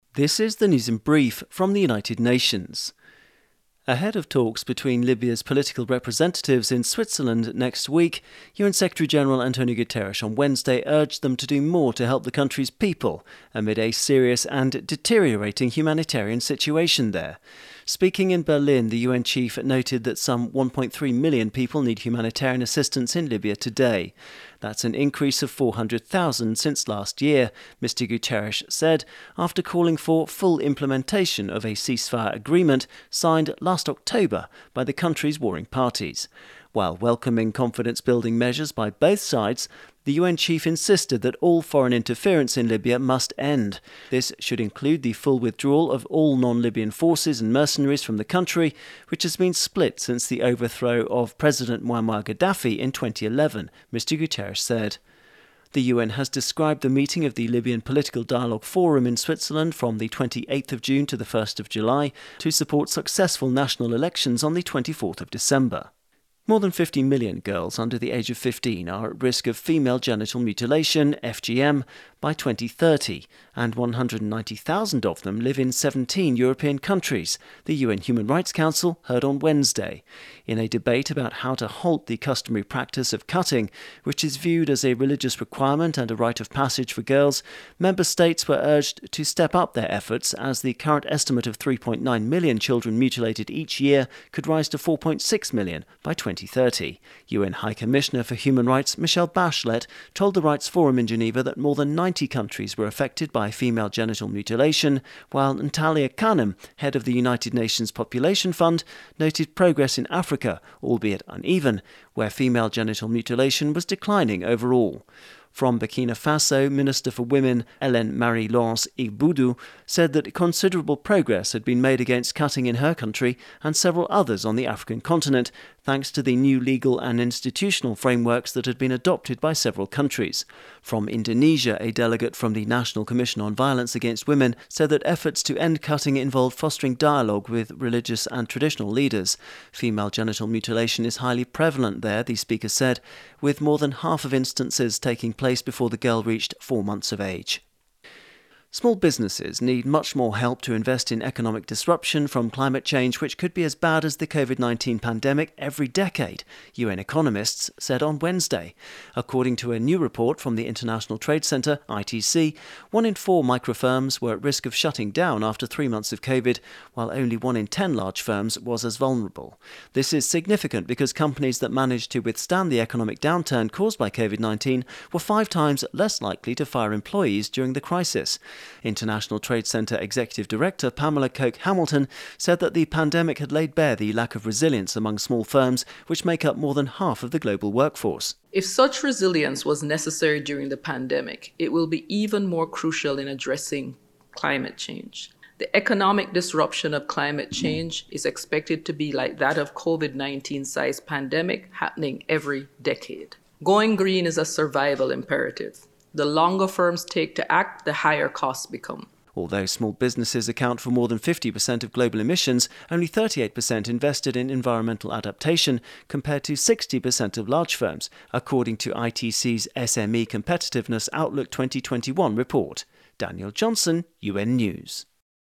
This is the news in brief from the United Nations. Ahead of talks between Libya's political representatives in Switzerland next week, UN Secretary-General Antonio Guterres on Wednesday urged them to do more to help the country's people amid a serious and deteriorating humanitarian situation there. Speaking in Berlin, the UN chief noted that some 1.3 million people need humanitarian assistance in Libya today. That's an increase of 400,000 since last year, Mr. Guterres said, after calling for full implementation of a ceasefire agreement signed last October by the country's warring parties. While welcoming confidence-building measures by both sides, the UN chief insisted that all foreign interference in Libya must end. This should include the full withdrawal of all non-Libyan forces and mercenaries from the country, which has been split since the overthrow of President Muammar Gaddafi in 2011, Mr. Guterres said. The UN has described the meeting of the Libyan Political Dialogue Forum in Switzerland from the 28th of June to the 1st of July to support successful national elections on the 24th of December. More than 50 million girls under the age of 15 are at risk of female genital mutilation, FGM, by 2030, and 190,000 of them live in 17 European countries, the UN Human Rights Council heard on Wednesday, in a debate about how to halt the customary practice of cutting, which is viewed as a religious requirement and a rite of passage for girls. Member states were urged to step up their efforts, as the current estimate of 3.9 million children mutilated each year could rise to 4.6 million by 2030. UN High Commissioner for Human Rights Michelle Bachelet told the Rights Forum in Geneva that more than 90 countries were affected by female genital mutilation, while Natalia Kanem, head of the United Nations Population Fund, noted progress in Africa, albeit uneven, where female genital mutilation was declining overall. From Burkina Faso, Minister for Women Hélène Marie-Laurence Igboudou said that considerable progress had been made against cutting in her country and several others on the African continent, thanks to the new legal and institutional frameworks that had been adopted by several countries. From Indonesia, a delegate from the National Commission on Violence Against Women said that efforts to end cutting involved fostering dialogue with religious and traditional leaders. Female genital mutilation is highly prevalent there, the speaker said, with more than half of instances taking place before the girl reached 4 months of age. Small businesses need much more help to invest in economic disruption from climate change, which could be as bad as the COVID-19 pandemic every decade, UN economists said on Wednesday. According to a new report from the International Trade Center, ITC, 1 in 4 microfirms were at risk of shutting down after 3 months of COVID, while only 1 in 10 large firms was as vulnerable. This is significant because companies that managed to withstand the economic downturn caused by COVID-19 were 5 times less likely to fire employees during the crisis. International Trade Center Executive Director Pamela Coke-Hamilton said that the pandemic had laid bare the lack of resilience among small firms, which make up more than half of the global workforce. If such resilience was necessary during the pandemic, it will be even more crucial in addressing climate change. The economic disruption of climate change is expected to be like that of COVID-19-sized pandemic happening every decade. Going green is a survival imperative. The longer firms take to act, the higher costs become. Although small businesses account for more than 50% of global emissions, only 38% invested in environmental adaptation compared to 60% of large firms, according to ITC's SME Competitiveness Outlook 2021 report. Daniel Johnson, UN News.